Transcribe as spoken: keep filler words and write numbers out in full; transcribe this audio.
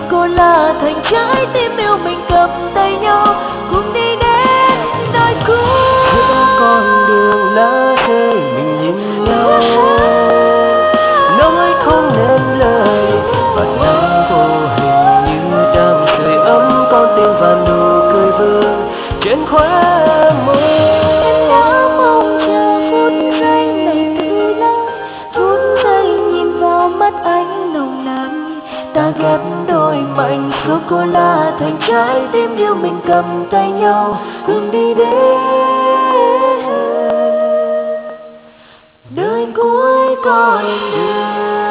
sô-cô-la thành trái tim yêu mình cầm tay nhau cùng đi đến nơi cuối. Giữa con đường lá rơi mình nhìn nhau, nói không nên lời và nắng vô hình như đang sưởi ấm con tim và nụ cười vương trên khóe môi. Em đã mong chờ phút giây này từ lâu, phút giây nhìn vào mắt anh nồng nàn. Ta ghép đôi mảnh sô-cô-la thành trái tim yêu mình cầm tay nhau cùng đi đến nơi cuối con đường.